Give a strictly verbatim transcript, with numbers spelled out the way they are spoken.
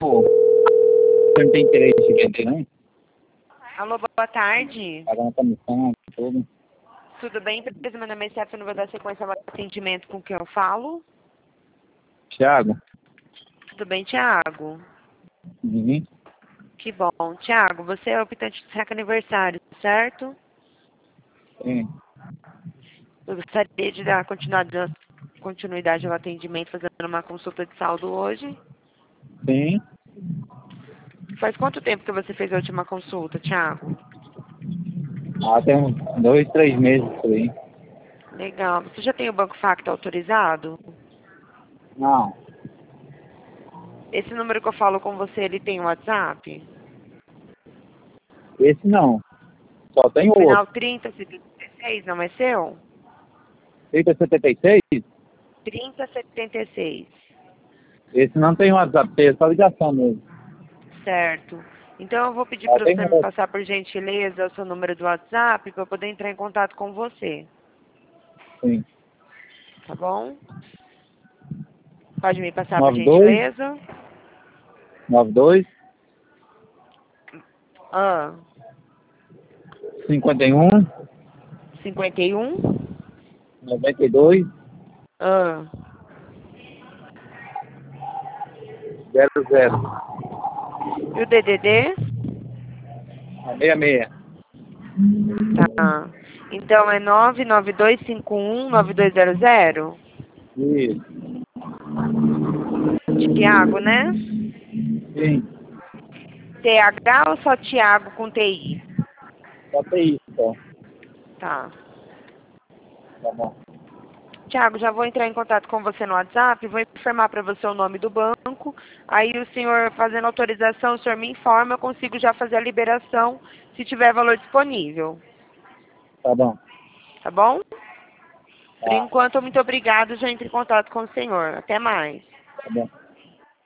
Você não tem interesse em vender, não? Alô, boa tarde. Pagar uma comissão, tudo. Tudo bem, empresa? Meu nome é Stephanie, vou dar sequência ao atendimento com quem eu falo. Thiago? Tudo bem, Thiago? Uhum. Que bom. Thiago, você é o optante do Seca Aniversário, certo? Sim. Eu gostaria de dar continuidade, continuidade ao atendimento, fazendo uma consulta de saldo hoje. Sim. Faz quanto tempo que você fez a última consulta, Thiago? Ah, tem uns dois, três meses por aí. Legal. Você já tem o Banco Facto autorizado? Não. Esse número que eu falo com você, ele tem WhatsApp? Esse não. Só tem O o final outro. trinta setenta e seis, não é seu? trinta setenta e seis? trinta setenta e seis. Esse não tem WhatsApp, tem só ligação mesmo. Certo. Então eu vou pedir Só para tem você o me outro. passar por gentileza o seu número do WhatsApp para eu poder entrar em contato com você. Sim. Tá bom? Pode me passar por nove dois, gentileza? nove dois, Ah, cinquenta e um, cinquenta e um? noventa e dois, Ah, zero zero. e o D D D? seis seis. Tá. Então é nove nove dois cinco um nove dois zero zero? Isso. Tiago, né? Sim. T H ou só Tiago com T I? Só tem isso, só. Tá. Tá bom. Tiago, já vou entrar em contato com você no WhatsApp, vou informar para você o nome do banco. Aí o senhor fazendo autorização, o senhor me informa, eu consigo já fazer a liberação se tiver valor disponível. Tá bom. Tá bom? Por Tá. enquanto, muito obrigado, já entro em contato com o senhor. Até mais. Tá bom.